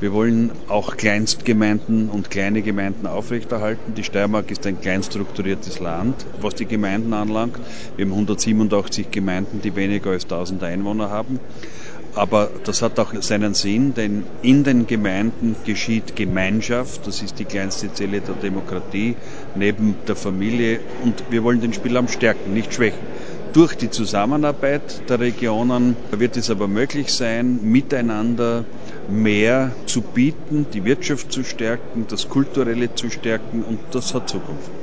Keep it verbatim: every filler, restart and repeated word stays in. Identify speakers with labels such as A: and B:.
A: Wir wollen auch Kleinstgemeinden und kleine Gemeinden aufrechterhalten. Die Steiermark ist ein kleinstrukturiertes Land, was die Gemeinden anlangt. Wir haben hundertsiebenundachtzig Gemeinden, die weniger als tausend Einwohner haben. Aber das hat auch seinen Sinn, denn in den Gemeinden geschieht Gemeinschaft. Das ist die kleinste Zelle der Demokratie neben der Familie. Und wir wollen den Spielraum stärken, nicht schwächen. Durch die Zusammenarbeit der Regionen wird es aber möglich sein, miteinander mehr zu bieten, die Wirtschaft zu stärken, das Kulturelle zu stärken, und das hat Zukunft.